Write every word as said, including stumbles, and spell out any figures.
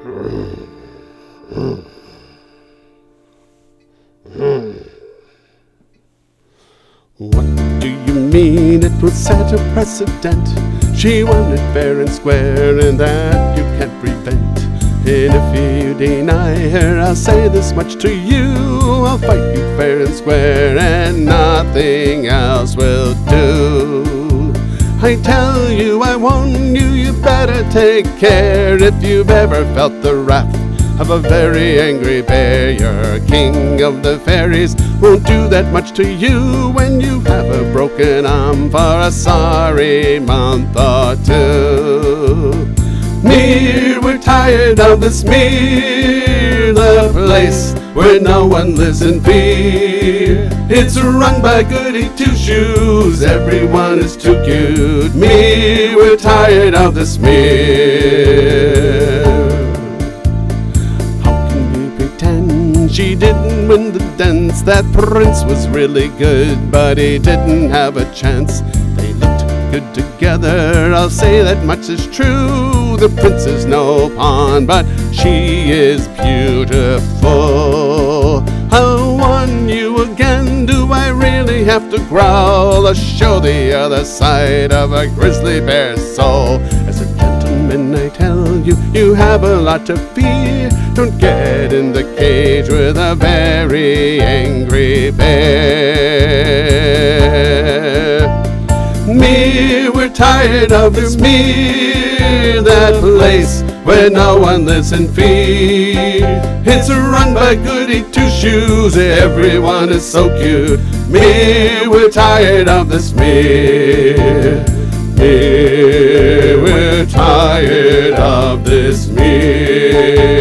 What do you mean it will set a precedent? She won it fair and square, and that you can't prevent. And if you deny her, I'll say this much to you: I'll fight you fair and square, and nothing else will do. I tell you, I warn you, you better take care. If you've ever felt the wrath of a very angry bear, your king of the fairies won't do that much to you when you have a broken arm for a sorry month or two. Mere, we're tired of this mere, the place where no one lives in fear. It's run by goody two-shoes, everyone is too cute. Mere, we're tired of this mere. She didn't win the dance. That prince was really good, but he didn't have a chance. They looked good together, I'll say that much is true. The prince is no pawn, but she is beautiful. I'll warn you again, do I really have to growl or show the other side of a grizzly bear's soul? As a gentleman I tell you, you have a lot to fear. Don't get in the cage with a very angry bear. Me, we're tired of this mere, that place where no one lives in fear. It's run by goody two-shoes, everyone is so cute. Me, we're tired of this mere. Me, we're tired of this mere.